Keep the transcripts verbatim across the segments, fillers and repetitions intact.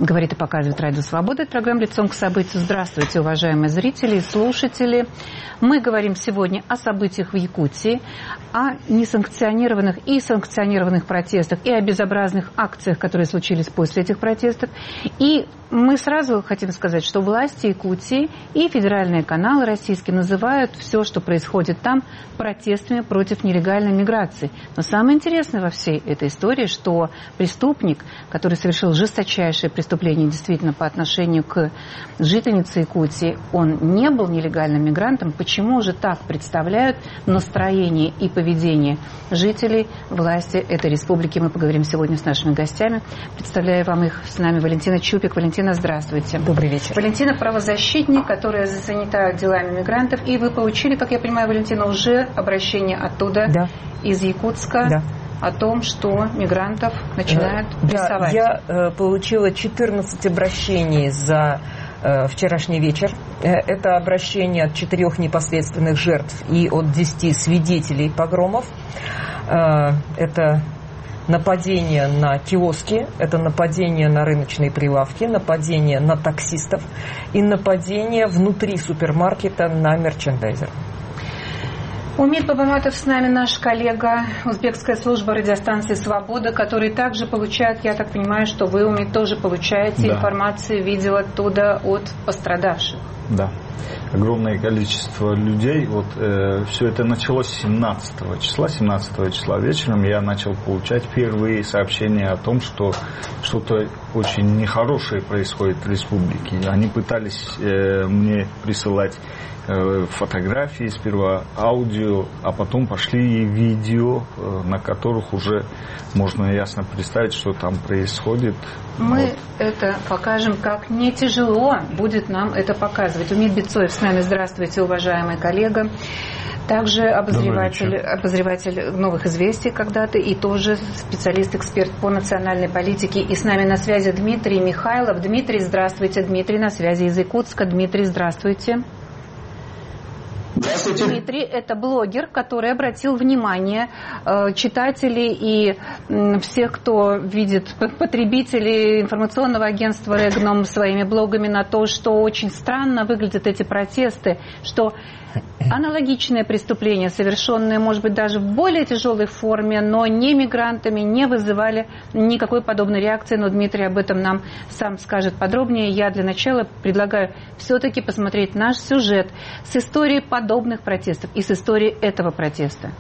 Говорит и показывает Радио Свобода. Это программа «Лицом к событию». Здравствуйте, уважаемые зрители и слушатели. Мы говорим сегодня о событиях в Якутии, о несанкционированных и санкционированных протестах и о безобразных акциях, которые случились после этих протестов. И мы сразу хотим сказать, что власти Якутии и федеральные каналы российские называют все, что происходит там, протестами против нелегальной миграции. Но самое интересное во всей этой истории, что преступник, который совершил жесточайшее преступление действительно по отношению к жительнице Якутии, он не был нелегальным мигрантом. Почему же так представляют настроение и поведение жителей власти этой республики? Мы поговорим сегодня с нашими гостями. Представляю вам их. С нами Валентина Чупик. Валентина, здравствуйте. Добрый вечер. Валентина – правозащитник, которая занята делами мигрантов. И вы получили, как я понимаю, Валентина, уже обращение оттуда, да. из Якутска. Да. О том, что мигрантов начинают прессовать. Да, я э, получила четырнадцать обращений за э, вчерашний вечер. Э, это обращение от четырех непосредственных жертв и от десяти свидетелей погромов. Э, это нападение на киоски, это нападение на рыночные прилавки, нападение на таксистов и нападение внутри супермаркета на мерчендайзер. Умит Бабаматов с нами, наш коллега, узбекская служба радиостанции «Свобода», который также получает, я так понимаю, что вы, Умит, тоже получаете да. информацию, видео оттуда от пострадавших. Да. Огромное количество людей. Вот э, все это началось семнадцатого числа. семнадцатого числа вечером я начал получать первые сообщения о том, что что-то очень нехорошее происходит в республике. Они пытались э, мне присылать э, фотографии, сперва аудио, а потом пошли и видео, э, на которых уже можно ясно представить, что там происходит. Мы вот. это покажем, как не тяжело будет нам это показывать. Умит Бицоев с нами. Здравствуйте, уважаемый коллега. Также обозреватель, обозреватель «Новых известий» когда-то и тоже специалист-эксперт по национальной политике. И с нами на связи Дмитрий Михайлов. Дмитрий, здравствуйте. Дмитрий на связи из Якутска. Дмитрий, здравствуйте. Здравствуйте. Дмитрий – это блогер, который обратил внимание э, читателей и э, всех, кто видит потребителей информационного агентства «Регном» своими блогами на то, что очень странно выглядят эти протесты, что аналогичные преступления, совершенные, может быть, даже в более тяжелой форме, но не мигрантами, не вызывали никакой подобной реакции. Но Дмитрий об этом нам сам скажет подробнее. Я для начала предлагаю все-таки посмотреть наш сюжет с историей подобных протестов и с историей этого протеста.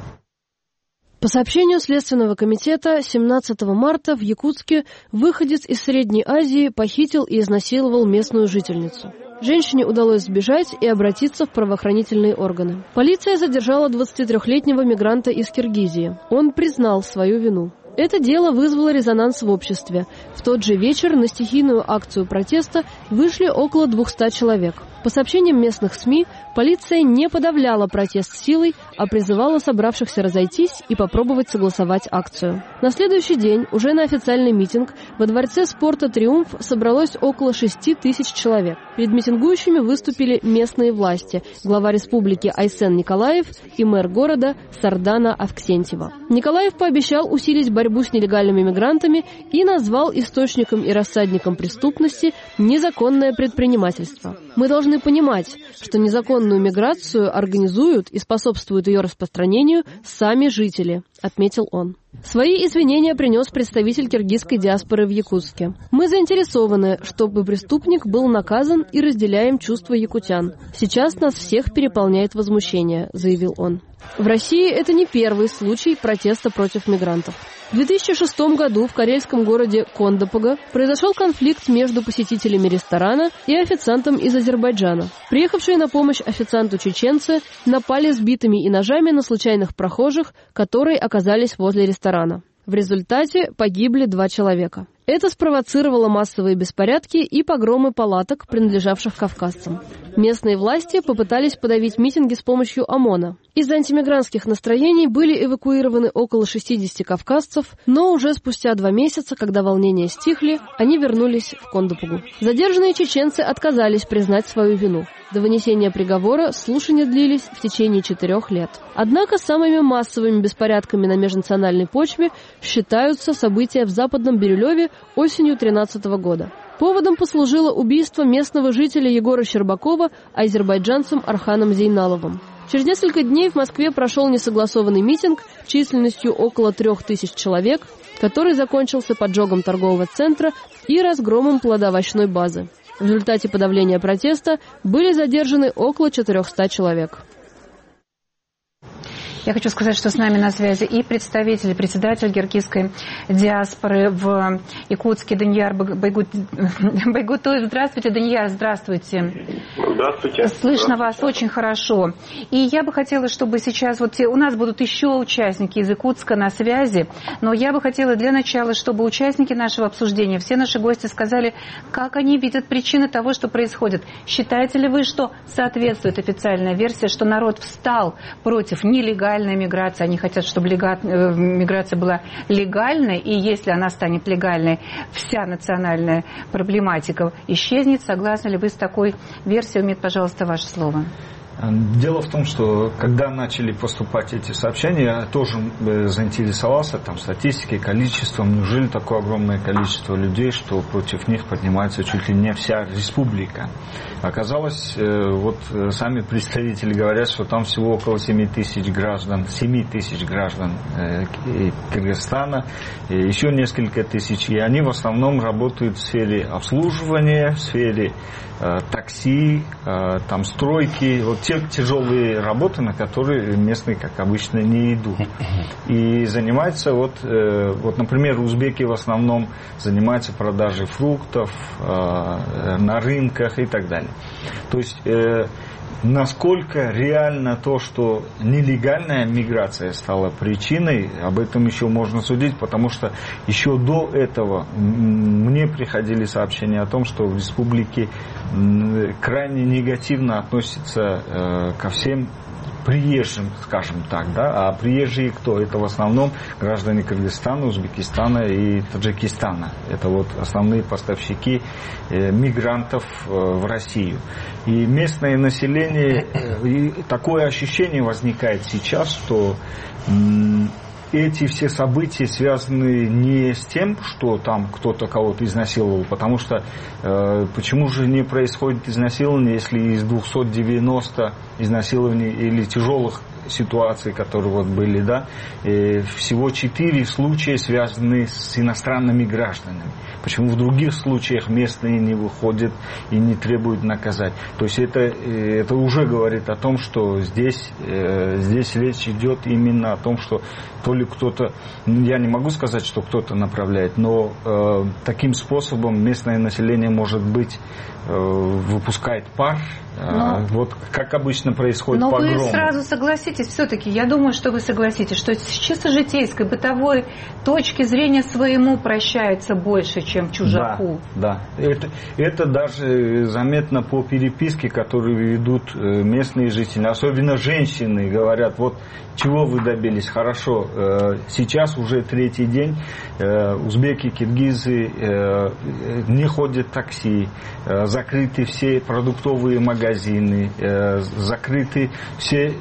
По сообщению Следственного комитета, семнадцатого марта в Якутске выходец из Средней Азии похитил и изнасиловал местную жительницу. Женщине удалось сбежать и обратиться в правоохранительные органы. Полиция задержала двадцатитрёхлетнего мигранта из Киргизии. Он признал свою вину. Это дело вызвало резонанс в обществе. В тот же вечер на стихийную акцию протеста вышли около двухсот человек. По сообщениям местных СМИ, полиция не подавляла протест силой, а призывала собравшихся разойтись и попробовать согласовать акцию. На следующий день, уже на официальный митинг, во дворце спорта «Триумф» собралось около шести тысяч человек. Перед митингующими выступили местные власти, глава республики Айсен Николаев и мэр города Сардана Авксентьева. Николаев пообещал усилить борьбу с нелегальными мигрантами и назвал источником и рассадником преступности незаконное предпринимательство. Мы должны понимать, что незаконную миграцию организуют и способствуют ее распространению сами жители, отметил он. Свои извинения принес представитель киргизской диаспоры в Якутске. Мы заинтересованы, чтобы преступник был наказан, и разделяем чувства якутян. Сейчас нас всех переполняет возмущение, заявил он. В России это не первый случай протеста против мигрантов. В две тысячи шестом году в карельском городе Кондопога произошел конфликт между посетителями ресторана и официантом из Азербайджана. Приехавшие на помощь официанту чеченцы напали с битами и ножами на случайных прохожих, которые оказались возле ресторана. В результате погибли два человека. Это спровоцировало массовые беспорядки и погромы палаток, принадлежавших кавказцам. Местные власти попытались подавить митинги с помощью ОМОНа. Из-за антимигрантских настроений были эвакуированы около шестидесяти кавказцев, но уже спустя два месяца, когда волнения стихли, они вернулись в Кондопогу. Задержанные чеченцы отказались признать свою вину. До вынесения приговора слушания длились в течение четырех лет. Однако самыми массовыми беспорядками на межнациональной почве считаются события в Западном Бирюлеве осенью две тысячи тринадцатого года. Поводом послужило убийство местного жителя Егора Щербакова азербайджанцем Арханом Зейналовым. Через несколько дней в Москве прошел несогласованный митинг численностью около трех тысяч человек, который закончился поджогом торгового центра и разгромом плодоовощной базы. В результате подавления протеста были задержаны около четырехсот человек. Я хочу сказать, что с нами на связи и представитель, председатель киргизской диаспоры в Якутске Данияр Байгутоев. Здравствуйте, Данияр, здравствуйте. Здравствуйте. Слышно Здравствуйте. вас очень хорошо. И я бы хотела, чтобы сейчас, вот у нас будут еще участники из Якутска на связи, но я бы хотела для начала, чтобы участники нашего обсуждения, все наши гости сказали, как они видят причины того, что происходит. Считаете ли вы, что соответствует официальная версия, что народ встал против нелегальной миграции, они хотят, чтобы миграция была легальной, и если она станет легальной, вся национальная проблематика исчезнет. Согласны ли вы с такой версией? Умеет, пожалуйста, ваше слово. Дело в том, что когда начали поступать эти сообщения, я тоже заинтересовался там, статистикой, количеством. Неужели такое огромное количество людей, что против них поднимается чуть ли не вся республика? Оказалось, вот сами представители говорят, что там всего около семи тысяч граждан, семи тысяч граждан Кыргызстана, еще несколько тысяч. И они в основном работают в сфере обслуживания, в сфере такси, там стройки, вот те тяжелые работы, на которые местные, как обычно, не идут. И занимаются, вот, вот, например, узбеки в основном занимаются продажей фруктов на рынках и так далее. То есть насколько реально то, что нелегальная миграция стала причиной, об этом еще можно судить, потому что еще до этого мне приходили сообщения о том, что в республике крайне негативно относятся ко всем приезжим, скажем так, да, а приезжие кто? Это в основном граждане Кыргызстана, Узбекистана и Таджикистана. Это вот основные поставщики э, мигрантов э, в Россию. И местное население, э, и такое ощущение возникает сейчас, что э, эти все события связаны не с тем, что там кто-то кого-то изнасиловал, потому что э, почему же не происходит изнасилование, если из двухсот девяноста изнасилований или тяжелых ситуаций, которые вот были, да, э, всего четыре случая связаны с иностранными гражданами. Почему в других случаях местные не выходят и не требуют наказать? То есть это, это уже говорит о том, что здесь, здесь речь идет именно о том, что то ли кто-то, я не могу сказать, что кто-то направляет, но э, таким способом местное население, может быть, э, выпускает пар, но, э, вот как обычно происходит но погром. Но вы сразу согласитесь, все-таки, я думаю, что вы согласитесь, что с чисто житейской, бытовой точки зрения своему прощается больше, чем чужаку. Да, да. Это, это даже заметно по переписке, которую ведут местные жители, особенно женщины, говорят, вот чего вы добились, хорошо, сейчас уже третий день, узбеки, киргизы не ходят такси, закрыты все продуктовые магазины, закрыты все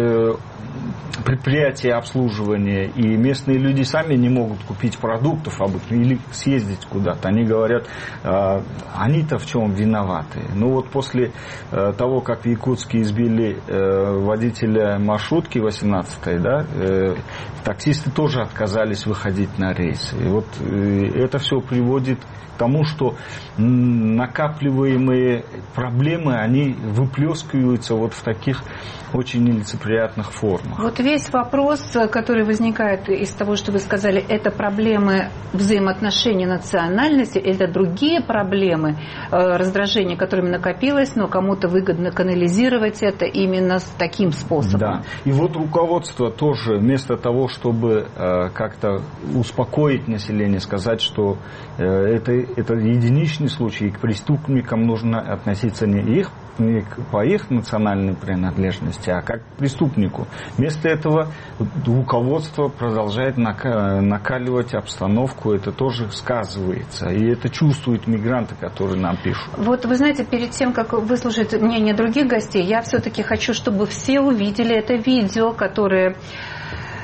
предприятия обслуживания, и местные люди сами не могут купить продуктов обычно или съездить куда-то. Они говорят, э, они-то в чем виноваты? Ну вот после э, того, как в Якутске избили э, водителя маршрутки восемнадцатой, да, э, таксисты тоже отказались выходить на рейсы. И вот э, это все приводит к тому, что накапливаемые проблемы, они выплескиваются вот в таких очень нелицеприятных формах. Вот весь вопрос, который возникает из того, что вы сказали, это проблемы взаимоотношений национальности, это другие проблемы раздражения, которыми накопилось, но кому-то выгодно канализировать это именно с таким способом. Да. И вот руководство тоже вместо того, чтобы как-то успокоить население, сказать, что это, это единичный случай, и к преступникам нужно относиться не их, не по их национальной принадлежности, а как к преступнику. Вместо этого руководство продолжает накаливать обстановку, это тоже сказывается. И это чувствуют мигранты, которые нам пишут. Вот вы знаете, перед тем, как выслушать мнение других гостей, я все-таки хочу, чтобы все увидели это видео, которое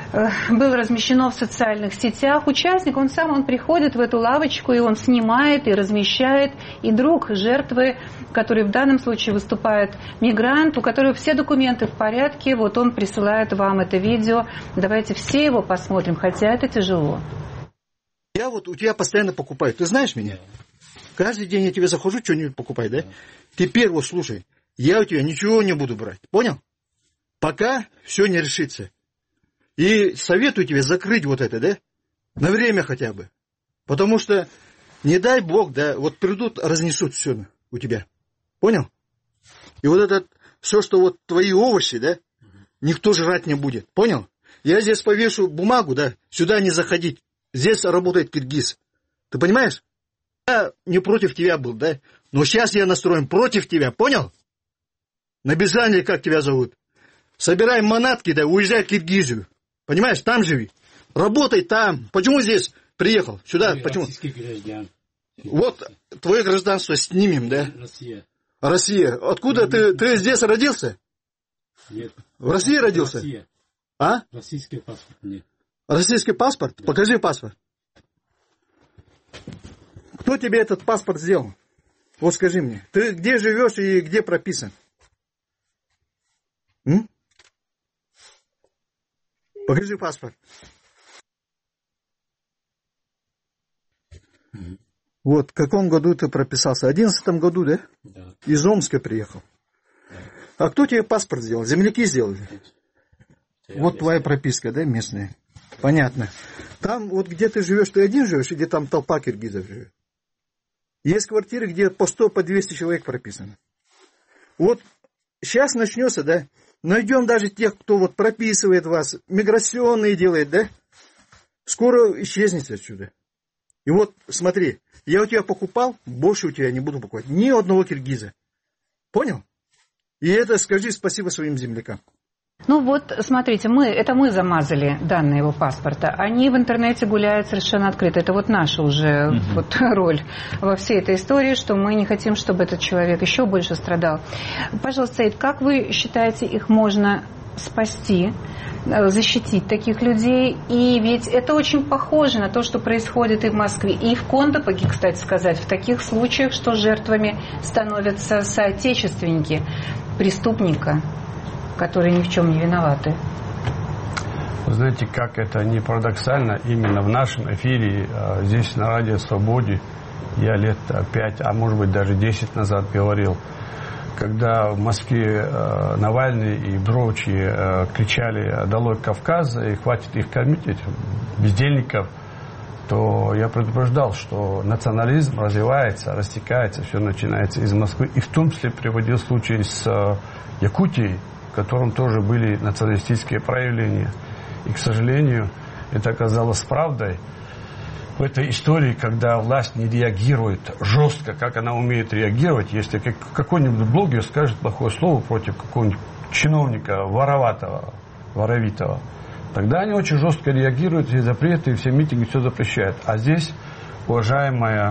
было размещено в социальных сетях. Участник, он сам, он приходит в эту лавочку, и он снимает, и размещает. И друг жертвы, который в данном случае выступает мигрант, у которого все документы в порядке, вот он присылает вам это видео. Давайте все его посмотрим, хотя это тяжело. Я вот у тебя постоянно покупаю. Ты знаешь меня? Каждый день я тебе захожу, что-нибудь покупай, да? Теперь вот слушай, я у тебя ничего не буду брать. Понял? Пока все не решится. И советую тебе закрыть вот это, да? На время хотя бы. Потому что, не дай бог, да, вот придут, разнесут все у тебя. Понял? И вот это, все, что вот твои овощи, да, никто жрать не будет. Понял? Я здесь повешу бумагу, да, сюда не заходить. Здесь работает киргиз. Ты понимаешь? Я не против тебя был, да? Но сейчас я настроен против тебя, понял? Набежали, как тебя зовут. Собирай манатки, да, уезжай в Киргизию. Понимаешь, там живи. Работай там. Почему здесь приехал? Сюда, ты почему? Вот твое гражданство снимем, да? Россия. Россия. Откуда ты? Ты здесь родился? Нет. В России родился? Россия. А? Российский паспорт нет. Российский паспорт? Да. Покажи паспорт. Кто тебе этот паспорт сделал? Вот скажи мне. Ты где живешь и где прописан? М? Покажи паспорт. Mm-hmm. Вот, в каком году ты прописался? В одиннадцатом году, да? Да. Из Омска приехал. Да. А кто тебе паспорт сделал? Земляки сделали? Я вот твоя прописка, да, местная? Понятно. Там, вот где ты живешь, ты один живешь, или там толпа киргизов живет? Есть квартиры, где по сто, по двести человек прописано. Вот сейчас начнется, да? Найдем даже тех, кто вот прописывает вас, миграционные делает, да? Скоро исчезнете отсюда. И вот, смотри, я у тебя покупал, больше у тебя не буду покупать. Ни одного киргиза. Понял? И это скажи спасибо своим землякам. Ну вот, смотрите, мы, это мы замазали данные его паспорта. Они в интернете гуляют совершенно открыто. Это вот наша уже угу. вот, роль во всей этой истории, что мы не хотим, чтобы этот человек еще больше страдал. Пожалуйста, Саид, как вы считаете, их можно спасти, защитить таких людей? И ведь это очень похоже на то, что происходит и в Москве, и в Кондопоге, кстати сказать, в таких случаях, что жертвами становятся соотечественники преступника, которые ни в чем не виноваты. Вы знаете, как это не парадоксально, именно в нашем эфире, здесь на Радио Свободе, я лет пять, а может быть даже десять назад говорил, когда в Москве Навальный и прочие кричали «Долой Кавказ» и «Хватит их кормить, этих бездельников», то я предупреждал, что национализм развивается, растекается, все начинается из Москвы. И в том числе приводил случай с Якутией, в котором тоже были националистические проявления. И, к сожалению, это оказалось правдой. В этой истории, когда власть не реагирует жестко, как она умеет реагировать, если какой-нибудь блогер скажет плохое слово против какого-нибудь чиновника вороватого, воровитого, тогда они очень жестко реагируют, и запреты, и все митинги, все запрещают. А здесь, уважаемая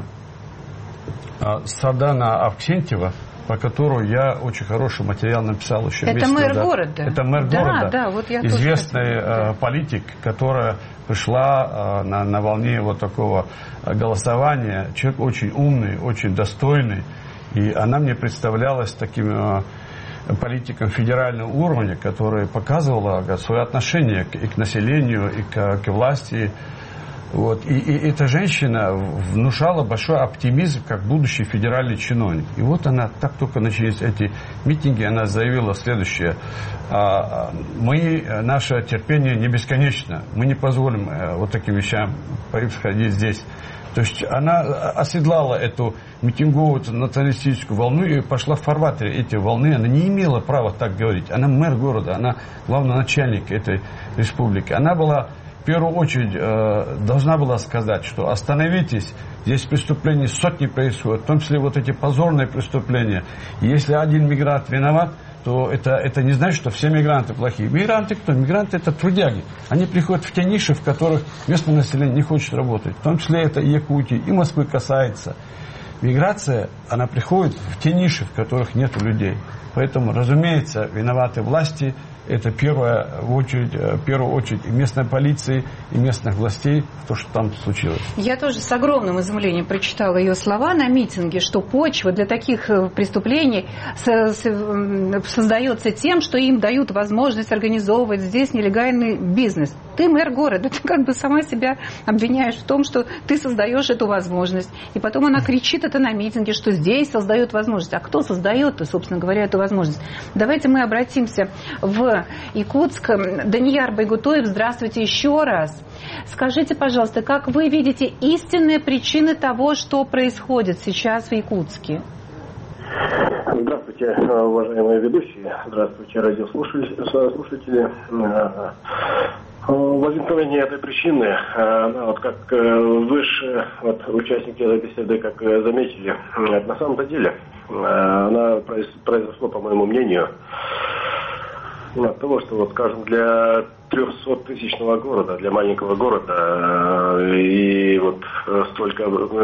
Сардана Авксентьева, по которой я очень хороший материал написал еще месяц назад. Это мэр города. Это мэр да, города. Да, вот я известный э, политик, которая пришла э, на, на волне вот такого голосования. Человек очень умный, очень достойный. И она мне представлялась таким э, политиком федерального уровня, который показывала э, свое отношение к, и к населению, и к, к власти. Вот. И, и эта женщина внушала большой оптимизм, как будущий федеральный чиновник. И вот она, так только начались эти митинги, она заявила следующее. Мы, наше терпение не бесконечно. Мы не позволим вот таким вещам происходить здесь. То есть она оседлала эту митинговую националистическую волну и пошла в фарватере этой волны. Она не имела права так говорить. Она мэр города, она главный начальник этой республики. Она была... В первую очередь э, должна была сказать, что остановитесь, здесь преступления сотни происходят, в том числе вот эти позорные преступления. И если один мигрант виноват, то это, это не значит, что все мигранты плохие. Мигранты кто? Мигранты это трудяги. Они приходят в те ниши, в которых местное население не хочет работать. В том числе это и Якутии, и Москвы касается. Миграция, она приходит в те ниши, в которых нет людей. Поэтому, разумеется, виноваты власти, это первая в очередь, в первую очередь и местной полиции, и местных властей, то, что там случилось. Я тоже с огромным изумлением прочитала ее слова на митинге, что почва для таких преступлений создается тем, что им дают возможность организовывать здесь нелегальный бизнес. Ты мэр города, ты как бы сама себя обвиняешь в том, что ты создаешь эту возможность. И потом она кричит это на митинге, что здесь создают возможность. А кто создает, собственно говоря, эту возможность? Давайте мы обратимся в Якутск. Данияр Байгутоев, здравствуйте еще раз. Скажите, пожалуйста, как вы видите истинные причины того, что происходит сейчас в Якутске? Здравствуйте, уважаемые ведущие. Здравствуйте, радиослушатели. Возникновение этой причины, она вот как выше вот, участники этой беседы как заметили, на самом-то деле она произошла, по моему мнению, от того, что, вот, скажем, для трехсоттысячного города, для маленького города, и вот столько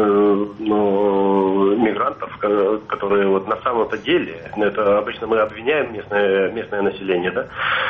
ну, мигрантов, которые вот на самом-то деле, это обычно мы обвиняем местное, местное население, да,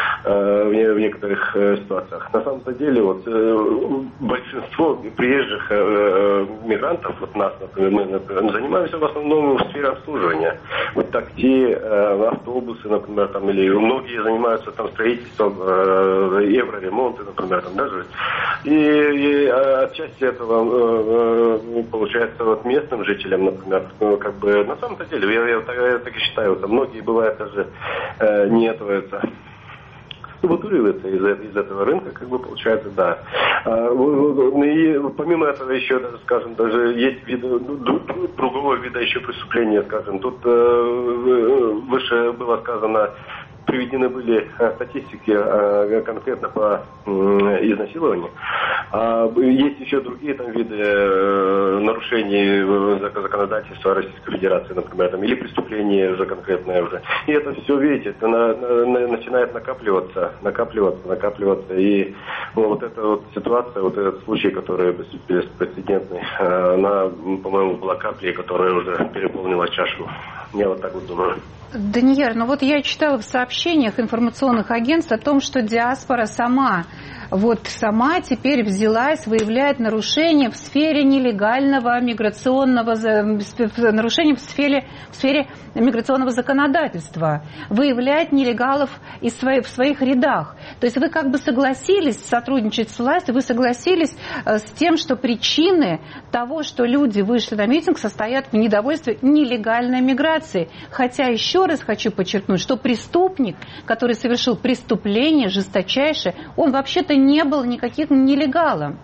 в некоторых ситуациях. На самом-то деле вот большинство приезжих мигрантов, вот нас, например, мы например, занимаемся в основном в сфере обслуживания. Вот такси, автобусы, например, там, или многие занимаются там строительством, евроремонты, например, там даже. И, и отчасти этого э, получается вот местным жителям, например, ну, как бы на самом-то деле, я, я, так, я так и считаю, там многие бывают даже э, не этого вытуриваются из, из этого рынка, как бы получается, да. А, и помимо этого еще, даже, скажем, даже есть виды, другого вида еще преступления, скажем. Тут э, выше было сказано, приведены были статистики конкретно по изнасилованию. Есть еще другие там виды нарушений законодательства Российской Федерации, например, там, или преступления уже конкретное уже. И это все, видите, это на, на, начинает накапливаться, накапливаться, накапливаться. И ну, вот эта вот ситуация, вот этот случай, который беспрецедентный, она, по-моему, была каплей, которая уже переполнила чашу. Я вот так вот думаю. Данияр, ну вот я читала в сообщениях информационных агентств о том, что диаспора сама, вот сама теперь взялась, выявляет нарушения в сфере нелегального миграционного, нарушения в сфере, в сфере миграционного законодательства, выявляет нелегалов из своих, в своих рядах. То есть вы как бы согласились сотрудничать с властью, вы согласились с тем, что причины того, что люди вышли на митинг, состоят в недовольстве нелегальной миграции. Хотя еще раз хочу подчеркнуть, что преступник, который совершил преступление жесточайшее, он вообще-то не был никаким нелегалом.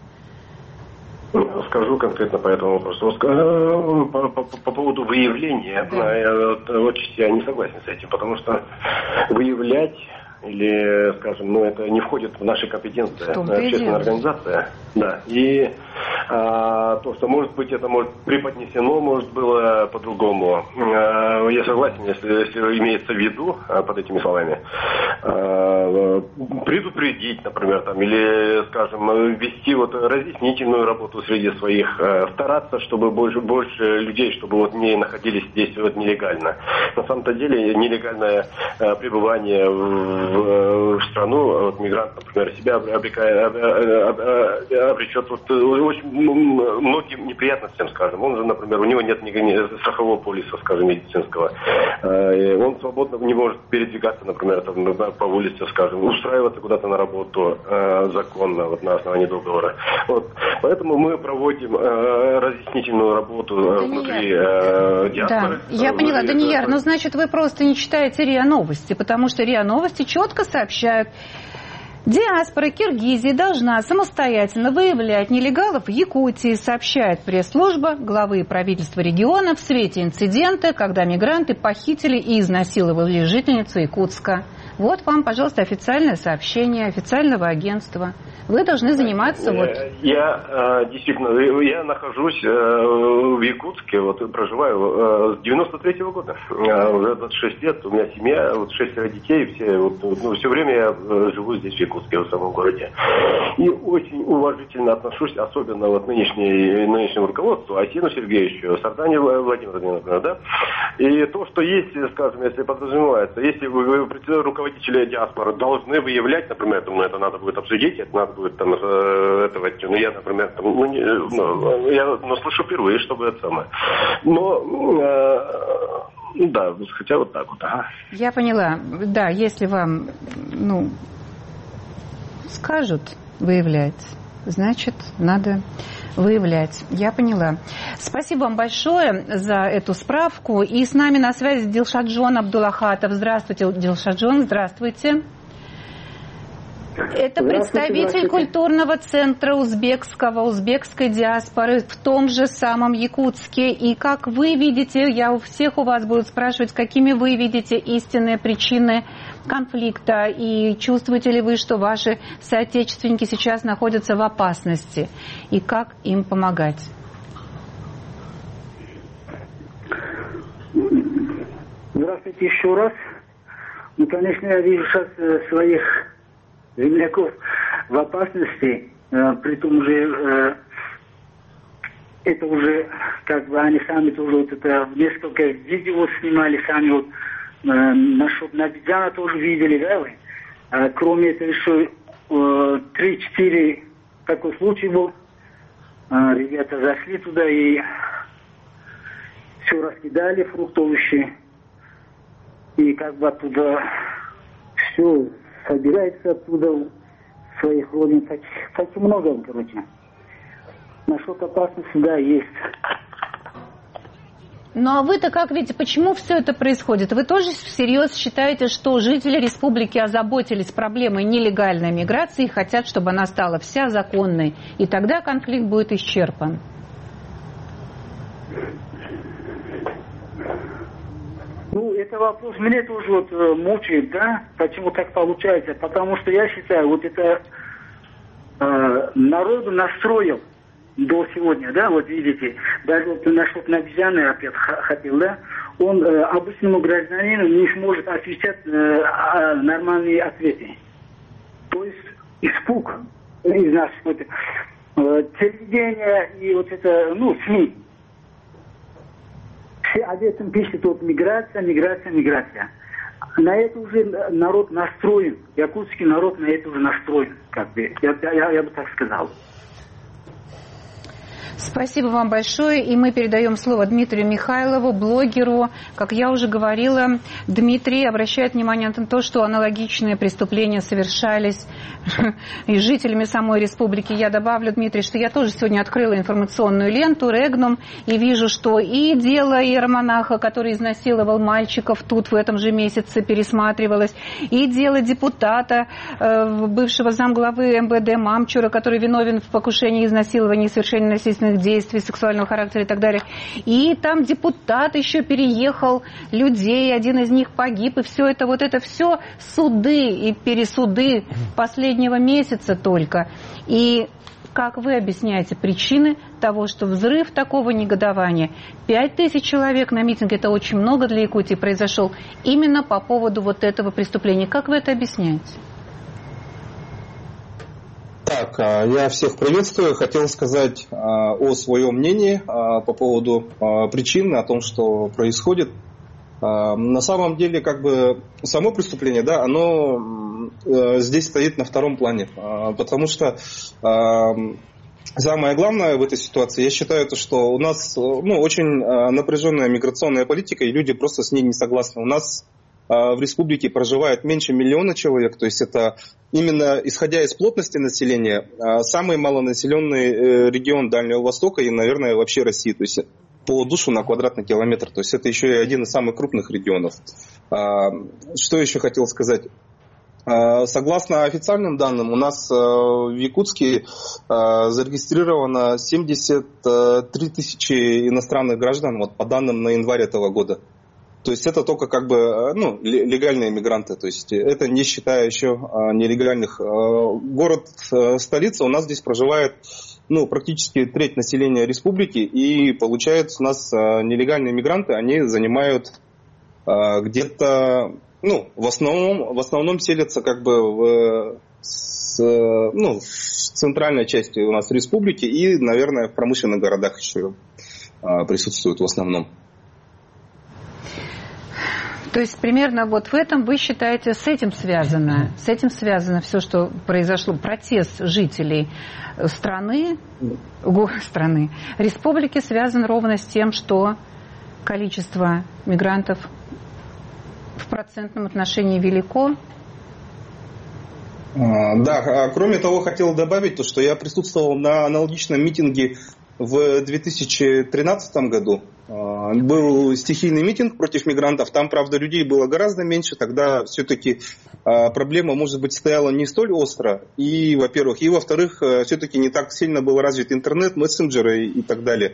Скажу конкретно по этому вопросу. По, по, по поводу выявления, да. я, вот, я не согласен с этим, потому что выявлять или, скажем, ну это не входит в наши компетенции, общественная организация. Да. И а, то, что может быть это может преподнесено, может было по-другому. А, я согласен, если, если имеется в виду а, под этими словами а, предупредить, например, там, или, скажем, вести вот разъяснительную работу среди своих, а, стараться, чтобы больше, больше людей, чтобы вот не находились здесь вот нелегально. На самом-то деле нелегальное а, пребывание в в страну, вот, мигрант, например, себя обрекает, обречет вот, очень многим неприятностям, скажем. Он же, например, у него нет ни, ни страхового полиса, скажем, медицинского. Он свободно не может передвигаться, например, там, по улице, скажем, устраиваться куда-то на работу законно, вот, на основании договора. Вот. Поэтому мы проводим разъяснительную работу внутри диаспоры. Да, я поняла, Данияр, ну, значит, вы просто не читаете РИА Новости, потому что РИА Новости четко сообщают, диаспора Киргизии должна самостоятельно выявлять нелегалов в Якутии, сообщает пресс-служба главы правительства региона в свете инцидента, когда мигранты похитили и изнасиловали жительницу Якутска. Вот вам, пожалуйста, официальное сообщение официального агентства. Вы должны заниматься вот... Я действительно, я нахожусь в Якутске, вот проживаю с девяносто третьего года, уже двадцать шесть лет, у меня семья, вот шестеро детей, все, вот, ну, все время я живу здесь, в Якутске, в самом городе. И очень уважительно отношусь, особенно вот нынешней, нынешнему руководству, Асину Сергеевичу, Сардане Владимировне, например, да. И то, что есть, скажем, если подразумевается, если вы, руководители диаспоры, должны выявлять, например, ну, это надо будет обсудить, это надо будет там этого, ну, я, например, там, ну, не, ну, я ну, слышу впервые, чтобы это самое. Но, э, да, хотя вот так вот, ага. Я поняла. Да, если вам, ну, скажут выявлять, значит, надо выявлять. Я поняла. Спасибо вам большое за эту справку. И с нами на связи Дилшаджон Абдулахатов. Здравствуйте, Дилшаджон, здравствуйте. Это представитель культурного центра узбекского, узбекской диаспоры в том же самом Якутске. И как вы видите, я у всех у вас буду спрашивать, какими вы видите истинные причины конфликта, и чувствуете ли вы, что ваши соотечественники сейчас находятся в опасности, и как им помогать? Здравствуйте еще раз. Ну, конечно, я вижу сейчас своих земляков в опасности, э, при том же э, это уже, как бы они сами тоже вот это несколько видео снимали, сами вот э, насчет Набидзяна тоже видели, да, вы? А, кроме этого еще э, три-четыре такой случай был. А, ребята зашли туда и все раскидали, фрукты, овощи. И как бы оттуда все собирается оттуда своих родин. Так, так много, короче. Насчет опасности, да, есть. Ну а вы-то как видите, почему все это происходит? Вы тоже всерьез считаете, что жители республики озаботились проблемой нелегальной миграции и хотят, чтобы она стала вся законной, и тогда конфликт будет исчерпан? Ну, это вопрос меня тоже вот э, мучает, да, почему так получается, потому что я считаю, вот это э, народу настроил до сегодня, да, вот видите, даже вот насчет Набидзяны опять хотел, да, он э, обычному гражданину не сможет отвечать э, нормальные ответы. То есть испуг из нас, вот, э, телевидение и вот это, ну, СМИ. Все об этом пишут, вот миграция, миграция, миграция. На это уже народ настроен, якутский народ на это уже настроен, как бы, я, я, я бы так сказал. Спасибо вам большое. И мы передаем слово Дмитрию Михайлову, блогеру. Как я уже говорила, Дмитрий обращает внимание на то, что аналогичные преступления совершались и жителями самой республики. Я добавлю, Дмитрий, что я тоже сегодня открыла информационную ленту Регнум и вижу, что и дело иеромонаха, который изнасиловал мальчиков, тут в этом же месяце пересматривалось, и дело депутата, бывшего замглавы эм вэ дэ Мамчура, который виновен в покушении, изнасиловании и совершении насильственных действий сексуального характера и так далее. И там депутат еще переехал людей, один из них погиб, и все это, вот это все суды и пересуды последнего месяца только. И как вы объясняете причины того, что взрыв такого негодования, пять тысяч человек на митинге, это очень много для Якутии, произошел именно по поводу вот этого преступления? Как вы это объясняете? Так, я всех приветствую. Хотел сказать о своем мнении по поводу причин, о том, что происходит. На самом деле, как бы, само преступление, да, оно здесь стоит на втором плане. Потому что самое главное в этой ситуации, я считаю, то, что у нас, ну, очень напряженная миграционная политика, и люди просто с ней не согласны. У нас в республике проживает меньше миллиона человек, то есть это именно исходя из плотности населения самый малонаселенный регион Дальнего Востока и, наверное, вообще России, то есть по душу на квадратный километр, то есть это еще и один из самых крупных регионов. Что еще хотел сказать? Согласно официальным данным, у нас в Якутске зарегистрировано семьдесят три тысячи иностранных граждан, вот по данным на январь этого года. То есть это только как бы ну, легальные мигранты, то есть это не считая еще нелегальных. Город, столица, у нас здесь проживает ну, практически треть населения республики, и получается у нас нелегальные мигранты, они занимают где-то, ну, в основном, в основном селятся как бы в, с, ну, в центральной части у нас республики и, наверное, в промышленных городах еще присутствуют в основном. То есть примерно вот в этом вы считаете, с этим связано, с этим связано все, что произошло, протест жителей страны, страны, республики связан ровно с тем, что количество мигрантов в процентном отношении велико? Да, кроме того, хотел добавить то, что я присутствовал на аналогичном митинге в две тысячи тринадцатом году. Был стихийный митинг против мигрантов. Там, правда, людей было гораздо меньше. Тогда все-таки проблема, может быть, стояла не столь остро. И, во-первых. И, во-вторых, все-таки не так сильно был развит интернет, мессенджеры и так далее.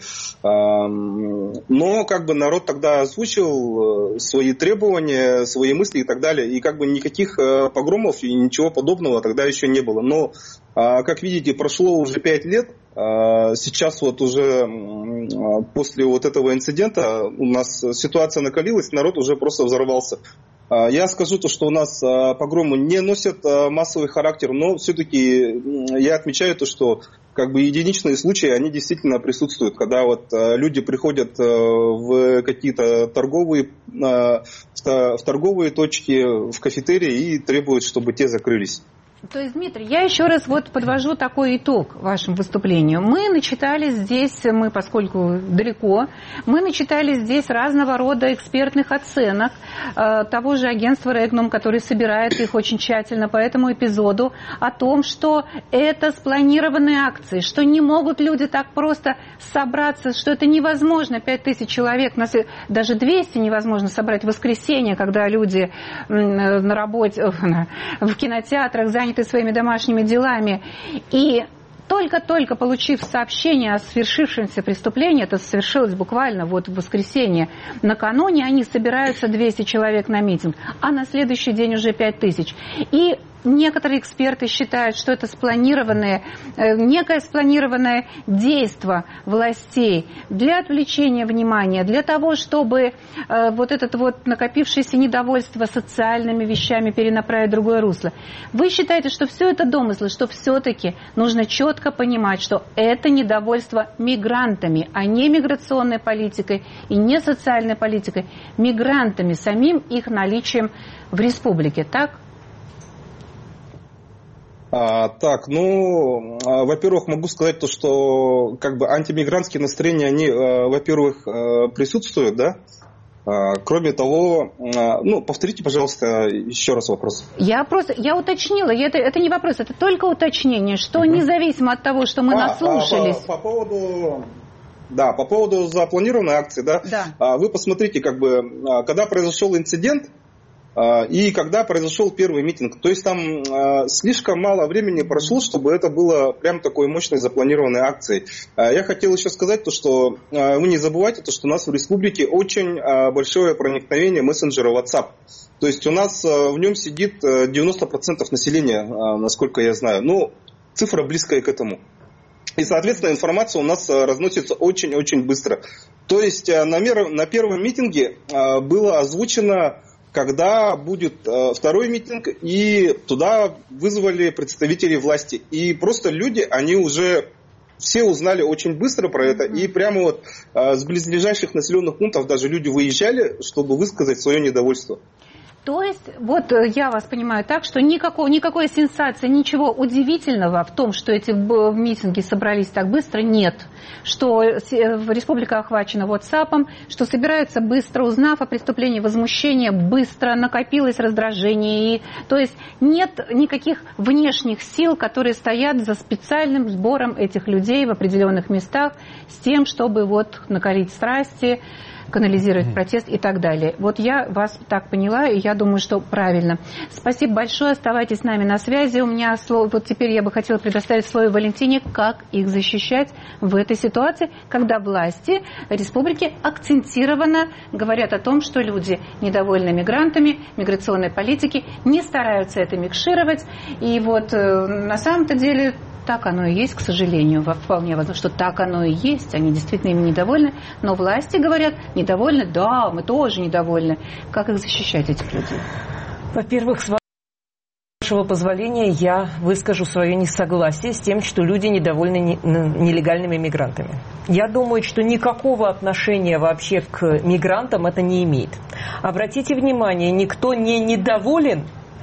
Но как бы народ тогда озвучил свои требования, свои мысли и так далее. И как бы никаких погромов и ничего подобного тогда еще не было. Но, как видите, прошло уже пять лет. Сейчас вот уже после вот этого инцидента у нас ситуация накалилась, народ уже просто взорвался. Я скажу то, что у нас погромы не носят массовый характер, но все-таки я отмечаю то, что как бы единичные случаи, они действительно присутствуют, когда вот люди приходят в какие-то торговые, в торговые точки, в кафетерии и требуют, чтобы те закрылись. То есть, Дмитрий, я еще раз вот подвожу такой итог вашему выступлению. Мы начитали здесь, мы, поскольку далеко, мы начитали здесь разного рода экспертных оценок э, того же агентства Регнум, которое собирает их очень тщательно по этому эпизоду, о том, что это спланированные акции, что не могут люди так просто собраться, что это невозможно, пять тысяч человек, даже двести невозможно собрать в воскресенье, когда люди на работе, в кинотеатрах заняты своими домашними делами. И только-только получив сообщение о свершившемся преступлении, это совершилось буквально вот в воскресенье, накануне они собираются двести человек на митинг, а на следующий день уже пять тысяч. И некоторые эксперты считают, что это спланированное, некое спланированное действие властей для отвлечения внимания, для того, чтобы вот это вот накопившееся недовольство социальными вещами перенаправить в другое русло. Вы считаете, что все это домыслы, что все-таки нужно четко понимать, что это недовольство мигрантами, а не миграционной политикой и не социальной политикой, мигрантами, самим их наличием в республике, так? А, так, ну, а, во-первых, могу сказать то, что как бы антимигрантские настроения, они, а, во-первых, а, присутствуют, да. А, кроме того, а, ну, повторите, пожалуйста, еще раз вопрос. Я просто, я уточнила, я, это, это не вопрос, это только уточнение, что угу. независимо от того, что мы а, наслушались. А, по, по поводу, да, по поводу запланированной акции, да. да. А, вы посмотрите, как бы, когда произошел инцидент. И когда произошел первый митинг, то есть там э, слишком мало времени прошло, чтобы это было прям такой мощной запланированной акцией. Э, я хотел еще сказать то, что э, вы не забывайте, то, что у нас в республике очень э, большое проникновение мессенджера WhatsApp. То есть у нас э, в нем сидит девяносто процентов населения, э, насколько я знаю. Ну, цифра близкая к этому. И, соответственно, информация у нас э, разносится очень-очень быстро. То есть э, на, мер, на первом митинге э, было озвучено, когда будет э, второй митинг, и туда вызвали представителей власти. И просто люди, они уже все узнали очень быстро про это, и прямо вот э, с близлежащих населенных пунктов даже люди выезжали, чтобы высказать свое недовольство. То есть, вот я вас понимаю так, что никакого, никакой сенсации, ничего удивительного в том, что эти митинги собрались так быстро, нет. Что республика охвачена WhatsApp, что собираются быстро, узнав о преступлении, возмущение, быстро накопилось раздражение. И, то есть нет никаких внешних сил, которые стоят за специальным сбором этих людей в определенных местах с тем, чтобы вот накалить страсти, канализировать протест и так далее. Вот я вас так поняла, и я думаю, что правильно. Спасибо большое, оставайтесь с нами на связи. У меня слово, вот теперь я бы хотела предоставить слово Валентине, как их защищать в этой ситуации, когда власти республики акцентированно говорят о том, что люди недовольны мигрантами, миграционной политики, не стараются это микшировать. И вот на самом-то деле так оно и есть, к сожалению. Вполне возможно, что так оно и есть. Они действительно им недовольны. Но власти говорят, недовольны, да, мы тоже недовольны. Как их защищать, этих людей? Во-первых, с вашего позволения я выскажу свое несогласие с тем, что люди недовольны нелегальными мигрантами. Я думаю, что никакого отношения вообще к мигрантам это не имеет. Обратите внимание, никто не недоволен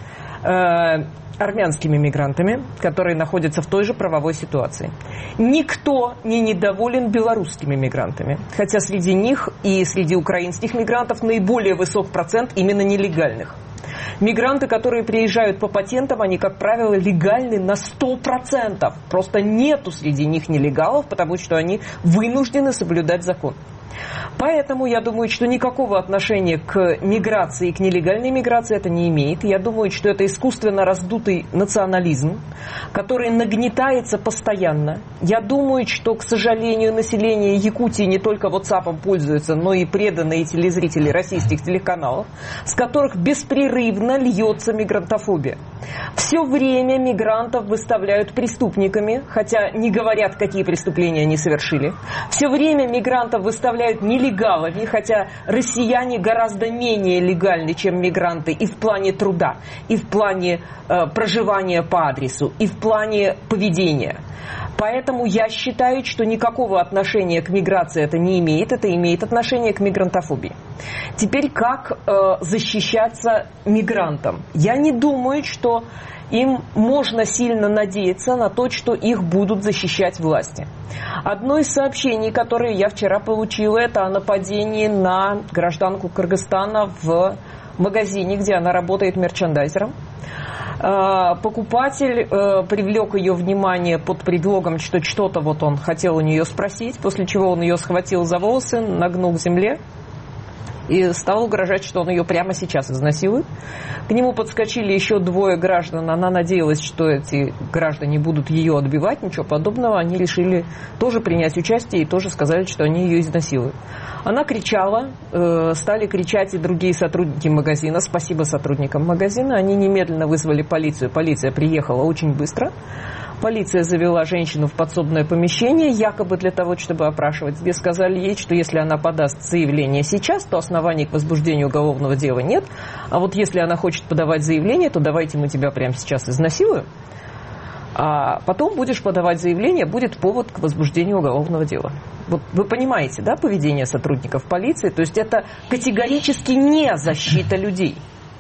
э, армянскими мигрантами, которые находятся в той же правовой ситуации. Никто не недоволен белорусскими мигрантами, хотя среди них и среди украинских мигрантов наиболее высок процент именно нелегальных. Мигранты, которые приезжают по патентам, они, как правило, легальны на сто процентов. Просто нету среди них нелегалов, потому что они вынуждены соблюдать закон. Поэтому я думаю, что никакого отношения к миграции, к нелегальной миграции это не имеет. Я думаю, что это искусственно раздутый национализм, который нагнетается постоянно. Я думаю, что, к сожалению, население Якутии не только WhatsApp пользуется, но и преданные телезрители российских телеканалов, с которых беспрерывно льется мигрантофобия. Все время мигрантов выставляют преступниками, хотя не говорят, какие преступления они совершили. Все время мигрантов выставляют нелегалами, хотя россияне гораздо менее легальны, чем мигранты и в плане труда, и в плане э, проживания по адресу, и в плане поведения. Поэтому я считаю, что никакого отношения к миграции это не имеет, это имеет отношение к мигрантофобии. Теперь как э, защищаться мигрантам? Я не думаю, что им можно сильно надеяться на то, что их будут защищать власти. Одно из сообщений, которые я вчера получила, это о нападении на гражданку Кыргызстана в магазине, где она работает мерчендайзером. Покупатель привлек ее внимание под предлогом, что что-то вот он хотел у нее спросить, после чего он ее схватил за волосы, нагнул к земле и стал угрожать, что он ее прямо сейчас изнасилует. К нему подскочили еще двое граждан. Она надеялась, что эти граждане будут ее отбивать. Ничего подобного. Они решили тоже принять участие и тоже сказали, что они ее изнасилуют. Она кричала. Э, стали кричать и другие сотрудники магазина. Спасибо сотрудникам магазина. Они немедленно вызвали полицию. Полиция приехала очень быстро. Полиция завела женщину в подсобное помещение, якобы для того, чтобы опрашивать, где сказали ей, что если она подаст заявление сейчас, то оснований к возбуждению уголовного дела нет. А вот если она хочет подавать заявление, то давайте мы тебя прямо сейчас изнасилуем. А потом будешь подавать заявление, будет повод к возбуждению уголовного дела. Вот вы понимаете, да, поведение сотрудников полиции? То есть это категорически не защита людей.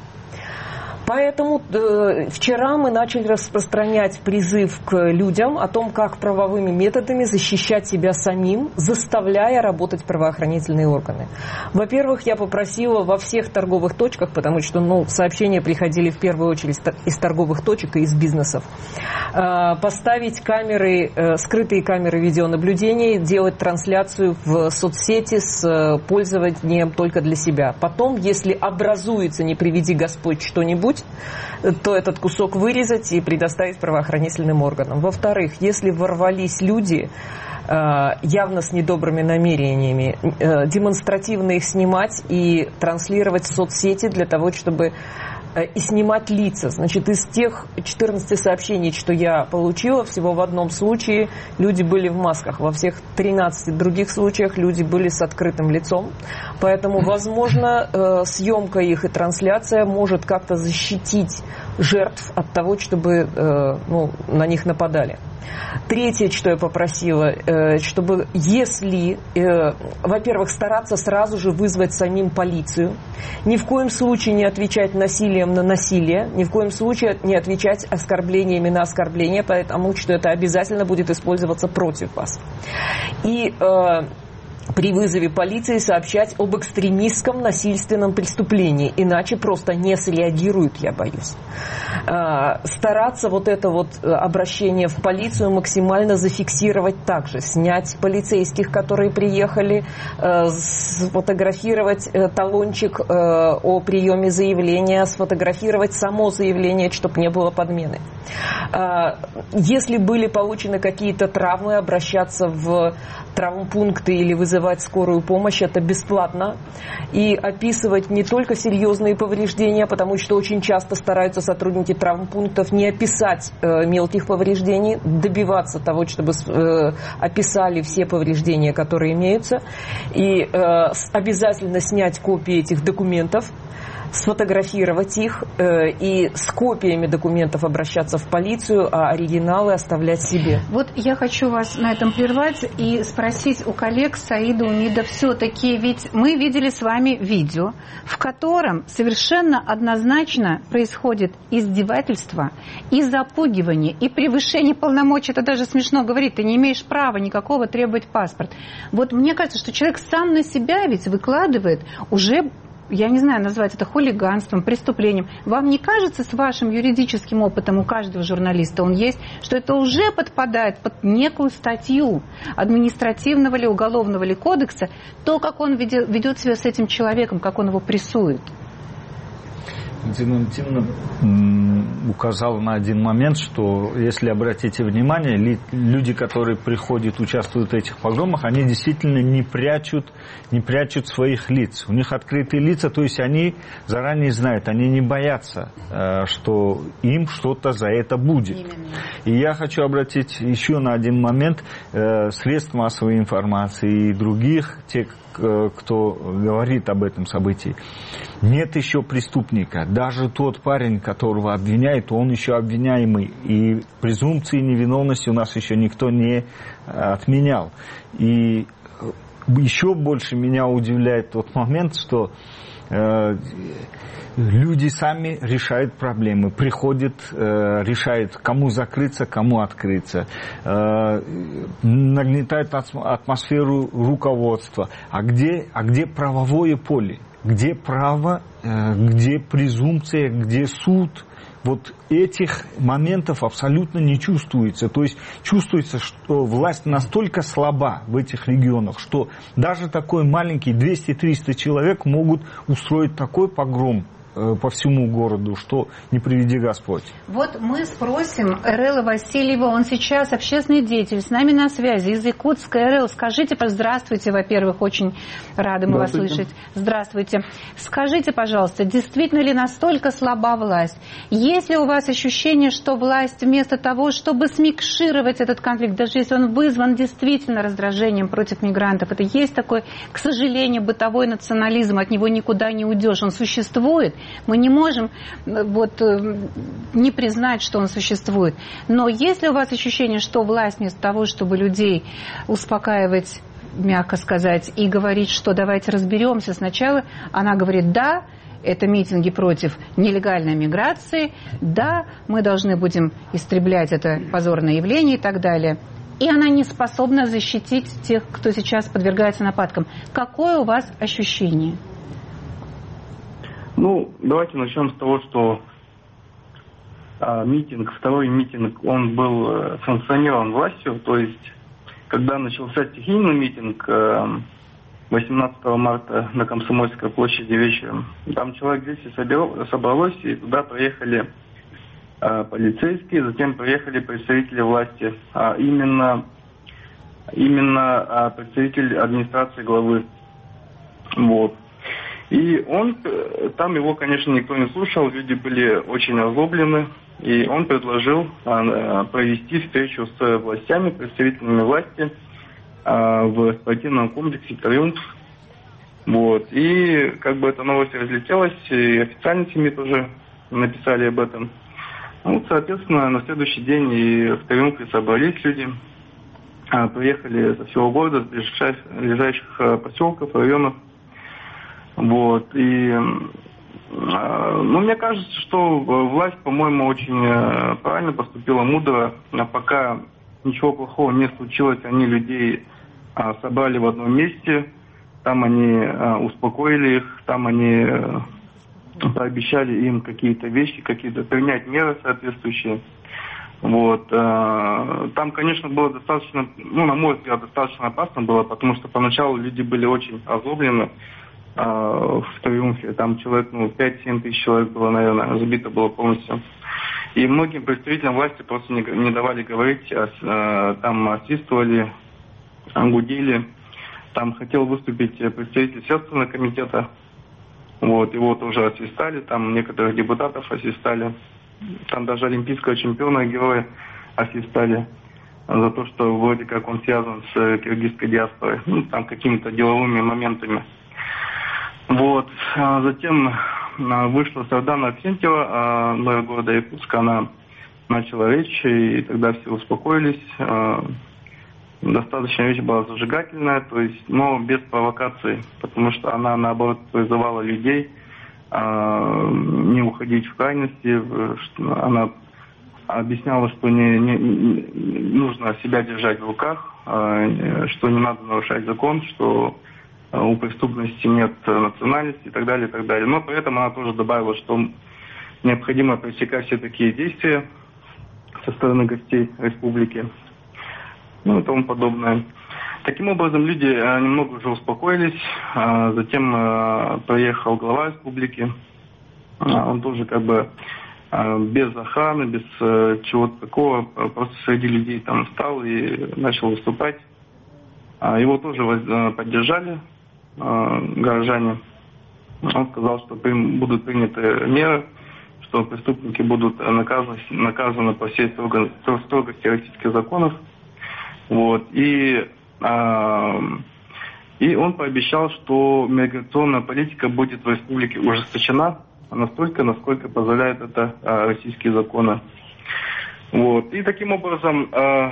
Поэтому э, вчера мы начали распространять призыв к людям о том, как правовыми методами защищать себя самим, заставляя работать правоохранительные органы. Во-первых, я попросила во всех торговых точках, потому что ну, сообщения приходили в первую очередь из торговых точек и из бизнесов, э, поставить камеры, э, скрытые камеры видеонаблюдения, делать трансляцию в соцсети с э, пользованием только для себя. Потом, если образуется, не приведи Господь, что-нибудь, то этот кусок вырезать и предоставить правоохранительным органам. Во-вторых, если ворвались люди явно с недобрыми намерениями, демонстративно их снимать и транслировать в соцсети для того, чтобы и снимать лица. Значит, из тех четырнадцати сообщений, что я получила, всего в одном случае люди были в масках. Во всех тринадцати других случаях люди были с открытым лицом. Поэтому, возможно, съемка их и трансляция может как-то защитить жертв от того, чтобы ну, на них нападали. Третье, что я попросила, чтобы если, во-первых, стараться сразу же вызвать самим полицию, ни в коем случае не отвечать насилием на насилие, ни в коем случае не отвечать оскорблениями на оскорбления, потому что это обязательно будет использоваться против вас. И при вызове полиции сообщать об экстремистском насильственном преступлении, иначе просто не среагируют, я боюсь. Стараться вот это вот обращение в полицию максимально зафиксировать также, снять полицейских, которые приехали, сфотографировать талончик о приеме заявления, сфотографировать само заявление, чтобы не было подмены. Если были получены какие-то травмы, обращаться в травмпункты или вызывать скорую помощь, это бесплатно. И описывать не только серьезные повреждения, потому что очень часто стараются сотрудники травмпунктов не описать э, мелких повреждений, добиваться того, чтобы э, описали все повреждения, которые имеются. И э, обязательно снять копии этих документов, сфотографировать их э, и с копиями документов обращаться в полицию, а оригиналы оставлять себе. Вот я хочу вас на этом прервать и спросить у коллег Саида, Умида, все-таки ведь мы видели с вами видео, в котором совершенно однозначно происходит издевательство и запугивание, и превышение полномочий. Это даже смешно говорить, ты не имеешь права никакого требовать паспорт. Вот мне кажется, что человек сам на себя ведь выкладывает уже, я не знаю, назвать это хулиганством, преступлением. Вам не кажется, с вашим юридическим опытом у каждого журналиста он есть, что это уже подпадает под некую статью административного или уголовного или кодекса, то, как он ведет, ведет себя с этим человеком, как он его прессует? Дина Валентиновна указала на один момент, что, если обратите внимание, люди, которые приходят, участвуют в этих погромах, они действительно не прячут, не прячут своих лиц. У них открытые лица, то есть они заранее знают, они не боятся, что им что-то за это будет. Именно. И я хочу обратить еще на один момент. Средств массовой информации и других, те, кто говорит об этом событии. Нет еще преступника. Даже тот парень, которого обвиняют, он еще обвиняемый. И презумпции невиновности у нас еще никто не отменял. И еще больше меня удивляет тот момент, что э, люди сами решают проблемы, приходят, э, решают, кому закрыться, кому открыться, э, нагнетают атмосферу руководства. А где, а где правовое поле? Где право, э, где презумпция, где суд? Вот этих моментов абсолютно не чувствуется. То есть чувствуется, что власть настолько слаба в этих регионах, что даже такой маленький двести-триста человек могут устроить такой погром по всему городу, что не приведи Господь. Вот мы спросим Эрела Васильева, он сейчас общественный деятель, с нами на связи из Якутска. Эрел, скажите, здравствуйте, во-первых, очень рады мы вас слышать. Здравствуйте. Скажите, пожалуйста, действительно ли настолько слаба власть? Есть ли у вас ощущение, что власть вместо того, чтобы смикшировать этот конфликт, даже если он вызван действительно раздражением против мигрантов, это есть такой, к сожалению, бытовой национализм, от него никуда не уйдешь, он существует. Мы не можем вот, не признать, что он существует. Но есть ли у вас ощущение, что власть вместо того, чтобы людей успокаивать, мягко сказать, и говорить, что давайте разберемся сначала, она говорит, да, это митинги против нелегальной миграции, да, мы должны будем истреблять это позорное явление и так далее. И она не способна защитить тех, кто сейчас подвергается нападкам. Какое у вас ощущение? Ну, давайте начнем с того, что а, митинг, второй митинг, он был а, санкционирован властью, то есть, когда начался стихийный митинг а, восемнадцатого марта на Комсомольской площади вечером, там человек двести собралось, и туда приехали а, полицейские, затем приехали представители власти, а именно, именно а, представитель администрации главы, вот. И он, там его, конечно, никто не слушал, люди были очень озлоблены, и он предложил а, провести встречу с властями, представителями власти а, в спортивном комплексе «Триумф». Вот. И как бы эта новость разлетелась, и официальные СМИ тоже написали об этом. Ну, соответственно, на следующий день и в «Триумфе» собрались люди, а, приехали со всего города, с ближайших поселков, районов. Вот, и, ну, мне кажется, что власть, по-моему, очень правильно поступила, мудро, а пока ничего плохого не случилось, они людей собрали в одном месте, там они успокоили их, там они пообещали им какие-то вещи, какие-то принять меры соответствующие. Вот. Там, конечно, было достаточно, ну, на мой взгляд, достаточно опасно было, потому что поначалу люди были очень озлоблены в триумфе. Там человек, ну, пять-семь тысяч человек было, наверное, забито было полностью. И многим представителям власти просто не, не давали говорить, а, там отсвистывали, гудели. Там хотел выступить представитель Следственного комитета. Вот, его тоже освистали, там некоторых депутатов освистали. Там даже олимпийского чемпиона, героя освистали за то, что вроде как он связан с киргизской диаспорой, ну, там какими-то деловыми моментами. Вот. А затем вышла Сардана Аксентьева, мэр города Якутска, она начала речь, и тогда все успокоились. Достаточно речь была зажигательная, то есть, но без провокаций, потому что она, наоборот, призывала людей не уходить в крайности. Она объясняла, что не, не, не нужно себя держать в руках, что не надо нарушать закон, что у преступности нет национальности и так далее, и так далее. Но при этом она тоже добавила, что необходимо пресекать все такие действия со стороны гостей республики, ну и тому подобное. Таким образом, люди немного уже успокоились. Затем проехал глава республики. Он тоже как бы без охраны, без чего-то такого, просто среди людей там встал и начал выступать. Его тоже поддержали горожане. Он сказал, что будут приняты меры, что преступники будут наказаны, наказаны по всей строгости российских законов. Вот. И И он пообещал, что миграционная политика будет в республике ужесточена настолько, насколько позволяют это российские законы. Вот. И таким образом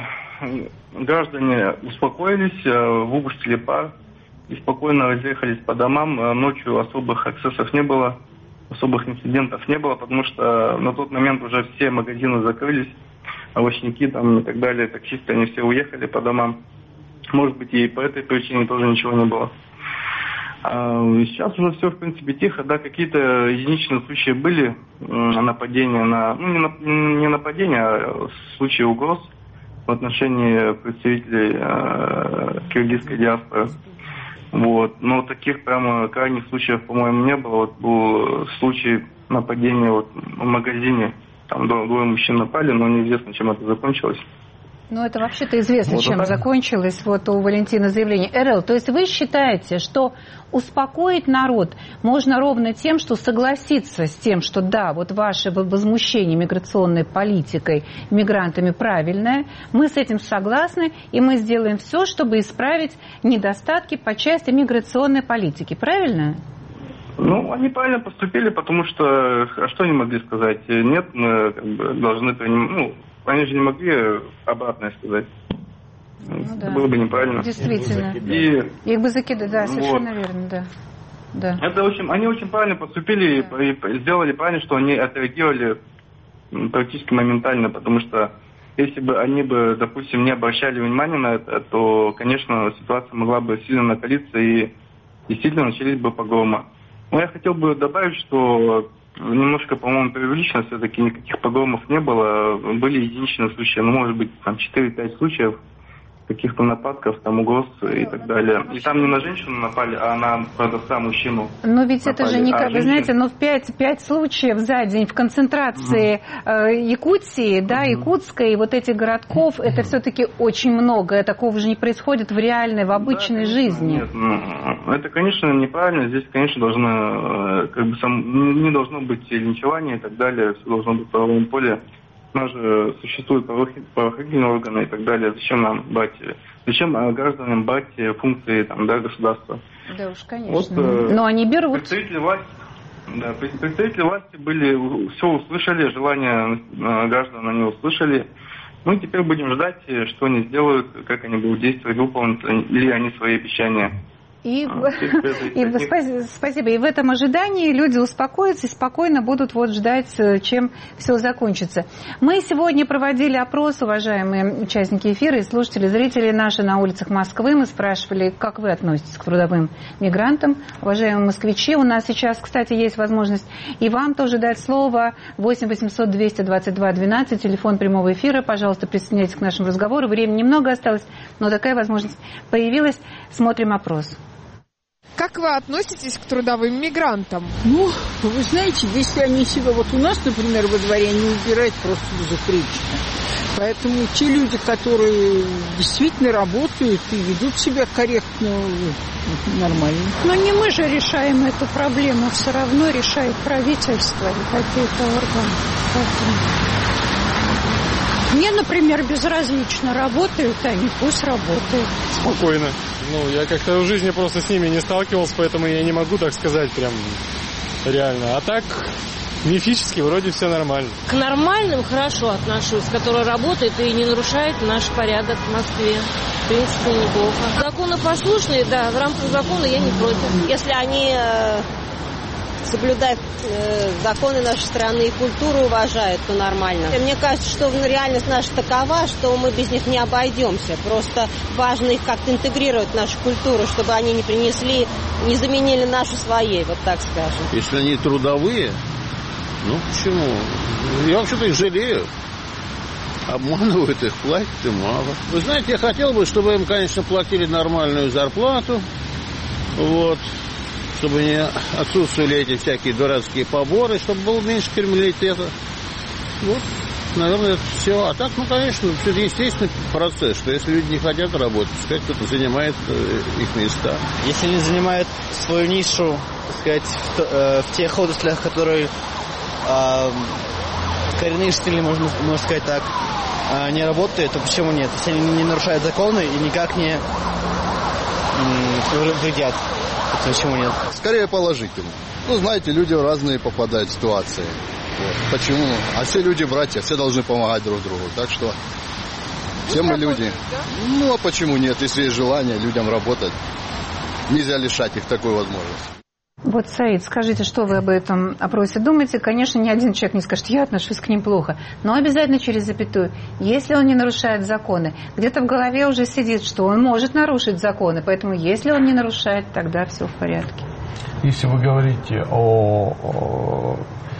граждане успокоились, выпустили пар и спокойно разъехались по домам. Ночью особых эксцессов не было, особых инцидентов не было, потому что на тот момент уже все магазины закрылись, овощники там и так далее, таксисты, они все уехали по домам. Может быть, и по этой причине тоже ничего не было. А сейчас уже все, в принципе, тихо. Да, какие-то единичные случаи были нападения на... Ну, не, на, не нападения, а случаи угроз в отношении представителей э, киргизской диаспоры. Вот. Но таких прямо крайних случаев, по-моему, не было. Вот был случай нападения вот, в магазине. Там двое мужчин напали, но неизвестно, чем это закончилось. Ну, это вообще-то известно, вот чем так закончилось вот у Валентина заявление. Эрэл, то есть вы считаете, что успокоить народ можно ровно тем, что согласиться с тем, что да, вот ваше возмущение миграционной политикой, мигрантами правильное, мы с этим согласны, и мы сделаем все, чтобы исправить недостатки по части миграционной политики, правильно? Ну, они правильно поступили, потому что, а что они могли сказать? Нет, мы как бы должны принимать... Ну, они же не могли обратное сказать. Ну, это да. Было бы неправильно. Действительно. И... Их бы закидали, да, совершенно вот. Верно, да. да. Это очень, они очень правильно поступили да. и, и сделали правильно, что они отреагировали практически моментально, потому что если бы они бы, допустим, не обращали внимания на это, то, конечно, ситуация могла бы сильно накалиться и действительно начались бы погромы. Но я хотел бы добавить, что немножко, по-моему, преувеличено, все-таки никаких погромов не было. Были единичные случаи, ну, может быть, там четыре-пять случаев каких-то нападков, там угроз и так далее. И там не на женщину напали, а на продавца мужчину. Но ведь напали. Это же не, а вы женщин... знаете, ну, пять, пять случаев за день в концентрации mm-hmm. э, Якутии, да, mm-hmm. Якутской, и вот этих городков, mm-hmm. это все-таки очень много. Такого же не происходит в реальной, в обычной да, жизни. Нет, ну, это, конечно, неправильно. Здесь, конечно, должно, как бы, сам, не должно быть линчевания и так далее. Все должно быть в правовом поле. У нас же существуют правоохранительные органы и так далее. Зачем нам брать, зачем гражданам брать функции там, да, государства? Да уж, конечно. Вот, но они берут. Представители власти, да, представители власти были, все услышали, желания граждан они услышали. Мы теперь будем ждать, что они сделают, как они будут действовать, выполнят ли они свои обещания. И, и спасибо, спасибо. И в этом ожидании люди успокоятся и спокойно будут вот ждать, чем все закончится. Мы сегодня проводили опрос, уважаемые участники эфира и слушатели, зрители наши на улицах Москвы. Мы спрашивали, как вы относитесь к трудовым мигрантам. Уважаемые москвичи, у нас сейчас, кстати, есть возможность и вам тоже дать слово. восемь восемьсот двести двадцать два двенадцать, телефон прямого эфира. Пожалуйста, присоединяйтесь к нашему разговору. Времени немного осталось, но такая возможность появилась. Смотрим опрос. Как вы относитесь к трудовым мигрантам? Ну, вы знаете, если они себя... Вот у нас, например, во дворе они убирают просто безупречно. Поэтому те люди, которые действительно работают и ведут себя корректно, нормально. Но не мы же решаем эту проблему, все равно решает правительство или какие-то органы. Поэтому... Мне, например, безразлично, работают они, пусть работают. Спокойно. Ну, я как-то в жизни просто с ними не сталкивался, поэтому я не могу так сказать прям реально. А так, мифически, вроде все нормально. К нормальным хорошо отношусь, которые работают и не нарушают наш порядок в Москве. В принципе, неплохо. Законопослушные, да, в рамках закона я не против. Если они э, соблюдают э, законы нашей страны и культуру уважают, то нормально. Мне кажется, что реальность наша такова, что мы без них не обойдемся. Просто важно их как-то интегрировать в нашу культуру, чтобы они не принесли, не заменили нашу своей, вот так скажем. Если они трудовые, ну почему? Я вообще-то их жалею. Обманывают их, платят им мало. Вы знаете, я хотел бы, чтобы им, конечно, платили нормальную зарплату. Вот. Чтобы не отсутствовали эти всякие дурацкие поборы, чтобы было меньше криминалитета. Вот, наверное, это все. А так, ну, конечно, это естественный процесс, что если люди не хотят работать, пускай кто-то занимает их места. Если они занимают свою нишу, так сказать, в, э, в тех отраслях, которые э, коренные жители, можно, можно сказать так, э, не работают, то почему нет? Если они не нарушают законы и никак не э, вредят. Почему нет? Скорее положительно. Ну, знаете, люди в разные попадают в ситуации. Вот. Почему? А все люди братья, все должны помогать друг другу. Так что все мы люди. Да? Ну, а почему нет? Если есть желание людям работать, нельзя лишать их такой возможности. Вот, Саид, скажите, что вы об этом опросе думаете? Конечно, ни один человек не скажет, я отношусь к ним плохо, но обязательно через запятую. Если он не нарушает законы, где-то в голове уже сидит, что он может нарушить законы, поэтому если он не нарушает, тогда все в порядке. Если вы говорите о, о,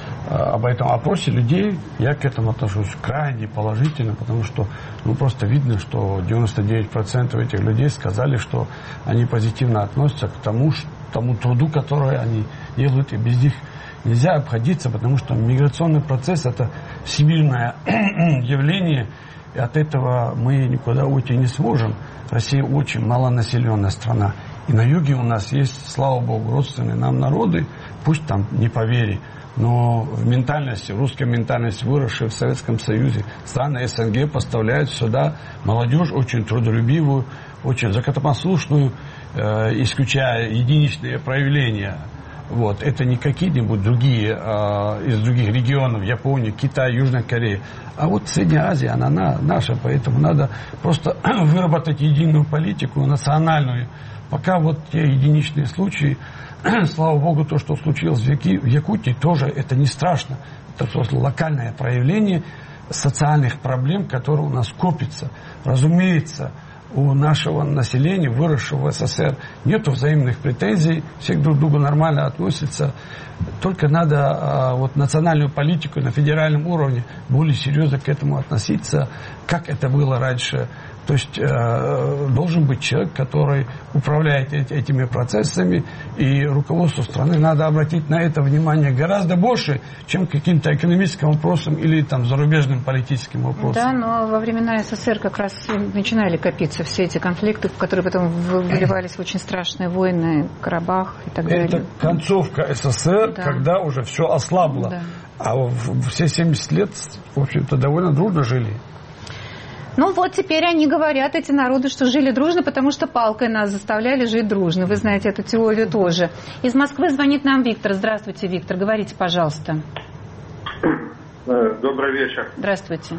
об этом опросе людей, я к этому отношусь крайне положительно, потому что ну, просто видно, что девяносто девять процентов этих людей сказали, что они позитивно относятся к тому, что тому труду, который они делают, и без них нельзя обходиться, потому что миграционный процесс – это всемирное явление, и от этого мы никуда уйти не сможем. Россия очень малонаселенная страна, и на юге у нас есть, слава богу, родственные нам народы, пусть там не по вере, но в ментальности, русская ментальность, выросшая в Советском Союзе, страны СНГ поставляют сюда молодежь очень трудолюбивую, очень законопослушную, э, исключая единичные проявления. Вот. Это не какие-нибудь другие, э, из других регионов, Япония, Китай, Южная Корея. А вот Средняя Азия, она на, наша, поэтому надо просто выработать единую политику, национальную. Пока вот те единичные случаи, слава богу, то, что случилось в, Яки, в Якутии, тоже это не страшно. Это просто локальное проявление социальных проблем, которые у нас копятся. Разумеется, у нашего населения, выросшего в СССР, нет взаимных претензий, все друг к другу нормально относятся. Только надо а, вот, национальную политику на федеральном уровне более серьезно к этому относиться, как это было раньше. То есть э, должен быть человек, который управляет эти, этими процессами, и руководству страны надо обратить на это внимание гораздо больше, чем к каким-то экономическим вопросам или там, зарубежным политическим вопросам. Да, но во времена СССР как раз начинали копиться все эти конфликты, которые потом выливались в очень страшные войны, Карабах и так далее. Это концовка СССР, да. Когда уже все ослабло. Да. А в, все семьдесят лет, в общем-то, довольно дружно жили. Ну вот теперь они говорят, эти народы, что жили дружно, потому что палкой нас заставляли жить дружно. Вы знаете эту теорию тоже. Из Москвы звонит нам Виктор. Здравствуйте, Виктор. Говорите, пожалуйста. Добрый вечер. Здравствуйте.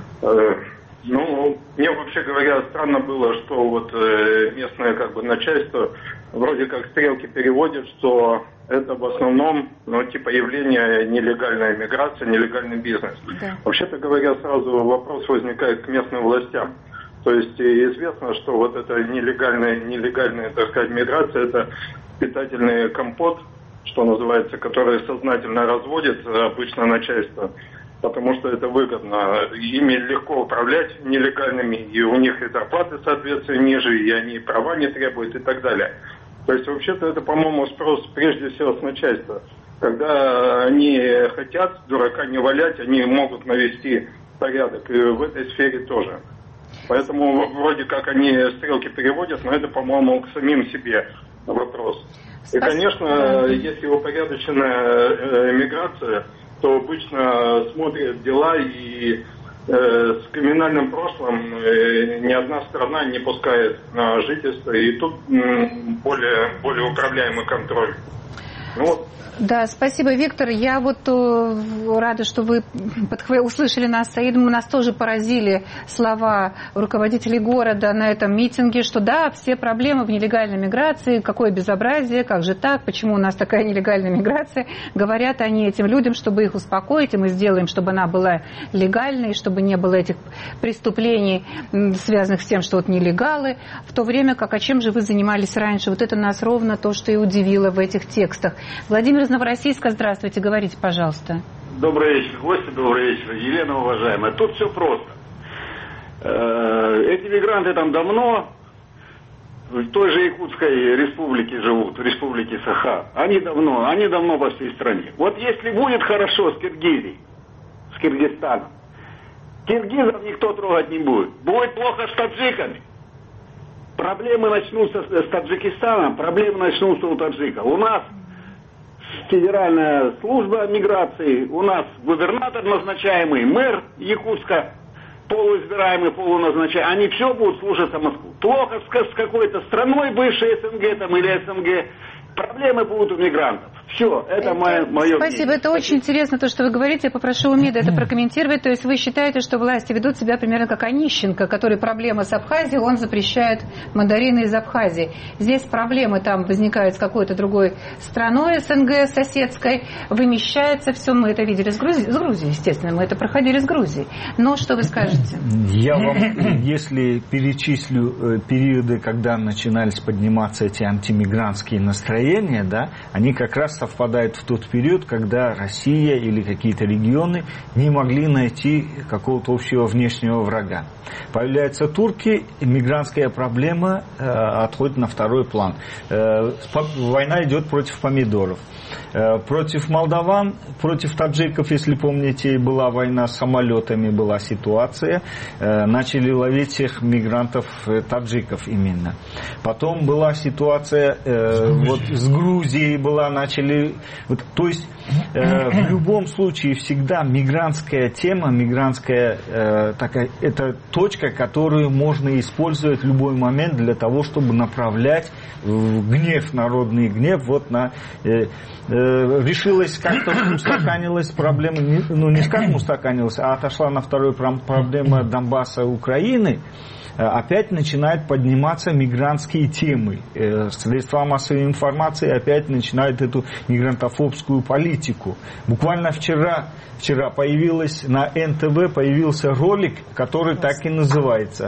Ну, мне, вообще говоря, странно было, что вот местное как бы начальство вроде как стрелки переводят, что это в основном, ну, типа явление нелегальной миграции, нелегальный бизнес. Да. Вообще-то говоря, сразу вопрос возникает к местным властям. То есть известно, что вот эта нелегальная, нелегальная, так сказать, миграция, это питательный компот, что называется, который сознательно разводит обычно начальство, потому что это выгодно. Ими легко управлять нелегальными, и у них и зарплаты, соответственно, ниже, и они права не требуют и так далее. То есть, вообще-то, это, по-моему, спрос прежде всего с начальства. Когда они хотят дурака не валять, они могут навести порядок, и в этой сфере тоже. Поэтому, вроде как, они стрелки переводят, но это, по-моему, к самим себе вопрос. И, конечно, если упорядоченная миграция, то обычно смотрят дела и э, с криминальным прошлым э, ни одна страна не пускает на жительство, и тут э, более, более управляемый контроль. Ну, вот. Да, спасибо, Виктор. Я вот э, рада, что вы подхватили, услышали нас. Я думаю, нас тоже поразили слова руководителей города на этом митинге, что да, все проблемы в нелегальной миграции, какое безобразие, как же так, почему у нас такая нелегальная миграция. Говорят они этим людям, чтобы их успокоить, и мы сделаем, чтобы она была легальной, чтобы не было этих преступлений, связанных с тем, что вот нелегалы, в то время как, а чем же вы занимались раньше? Вот это нас ровно то, что и удивило в этих текстах. Владимир из Новороссийска, здравствуйте, говорите, пожалуйста. Добрый вечер, гости, добрый вечер. Елена, уважаемая, тут все просто. Эти мигранты там давно в той же Якутской республике живут, в республике Саха. Они давно, они давно по всей стране. Вот если будет хорошо с Киргизией, с Киргизстаном, киргизов никто трогать не будет. Будет плохо с таджиками. Проблемы начнутся с Таджикистаном, проблемы начнутся у таджиков. У нас Федеральная служба миграции, у нас губернатор назначаемый, мэр Якутска, полуизбираемый, полуназначаемый, они все будут слушаться Москву. Плохо с какой-то страной, бывшей СНГ там, или СНГ, проблемы будут у мигрантов. Все, это, это мое, мое Спасибо, мнение. это очень интересно, то, что вы говорите. Я попрошу Умида это прокомментировать. То есть вы считаете, что власти ведут себя примерно как Онищенко, который проблема с Абхазией, он запрещает мандарины из Абхазии. Здесь проблемы там возникают с какой-то другой страной СНГ, соседской, вымещается все. Мы это видели с Грузией, с Грузией, естественно, мы это проходили с Грузией. Но что вы скажете? Я вам, если перечислю периоды, когда начинались подниматься эти антимигрантские настроения, да, они как раз совпадает в тот период, когда Россия или какие-то регионы не могли найти какого-то общего внешнего врага. Появляются турки, мигрантская проблема э, отходит на второй план. Э, война идет против помидоров. Э, против молдаван, против таджиков, если помните, была война с самолетами, была ситуация. Э, начали ловить всех мигрантов э, таджиков именно. Потом была ситуация э, вот с Грузией была, начали. Вот, то есть э, в любом случае всегда мигрантская тема, мигрантская э, такая, это точка, которую можно использовать в любой момент для того, чтобы направлять гнев, народный гнев вот на э, э, решилась как-то устаканилась проблема, ну не скажем устаканилась, а отошла на вторую проблему Донбасса, Украины. Опять начинают подниматься мигрантские темы. Средства массовой информации опять начинают эту мигрантофобскую политику. Буквально вчера, вчера появилась на эн тэ вэ появился ролик, который так и называется.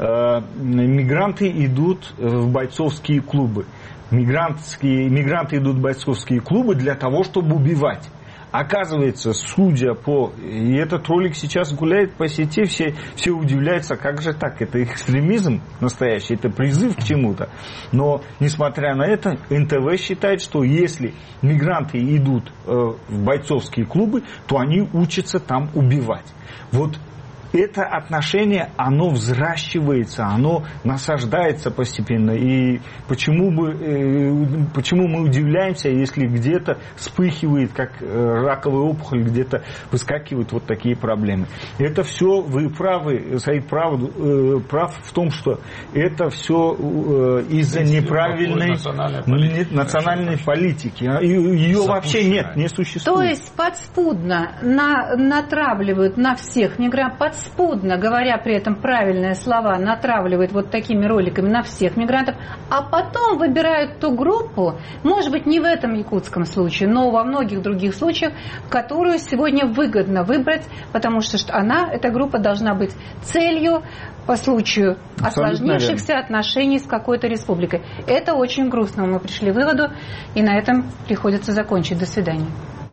Мигранты идут в бойцовские клубы. Мигрантские, мигранты идут в бойцовские клубы для того, чтобы убивать. Оказывается, судя по... И этот ролик сейчас гуляет по сети, все, все удивляются, как же так, это экстремизм настоящий, это призыв к чему-то. Но, несмотря на это, эн тэ вэ считает, что если мигранты идут э, в бойцовские клубы, то они учатся там убивать. Вот это отношение, оно взращивается, оно насаждается постепенно. И почему, бы, э, почему мы удивляемся, если где-то вспыхивает, как раковая опухоль, где-то выскакивают вот такие проблемы. Это все, вы правы, Саид прав, э, прав в том, что это все э, из-за неправильной национальной политики. Национальной политики. Ее вообще нет, не существует. То есть подспудно на, натравливают на всех мигрантов, подспудно подспудно, говоря при этом правильные слова, натравливают вот такими роликами на всех мигрантов, а потом выбирают ту группу, может быть, не в этом якутском случае, но во многих других случаях, которую сегодня выгодно выбрать, потому что она, эта группа, должна быть целью по случаю осложнившихся отношений с какой-то республикой. Это очень грустно. Мы пришли к выводу, и на этом приходится закончить. До свидания.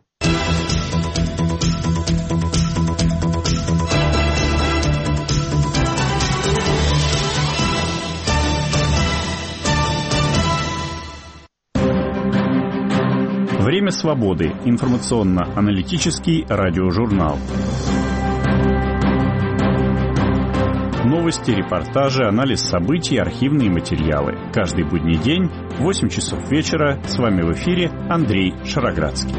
Время свободы. Информационно-аналитический радиожурнал. Новости, репортажи, анализ событий, архивные материалы. Каждый будний день, в восемь часов вечера. С вами в эфире Андрей Шароградский.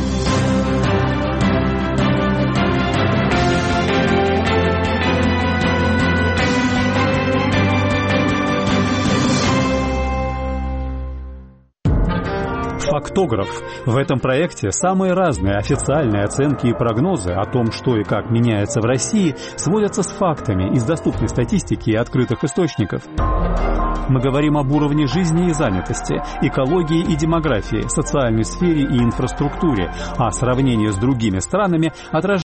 Фактограф. В этом проекте самые разные официальные оценки и прогнозы о том, что и как меняется в России, сводятся с фактами из доступной статистики и открытых источников. Мы говорим об уровне жизни и занятости, экологии и демографии, социальной сфере и инфраструктуре, а сравнение с другими странами отражает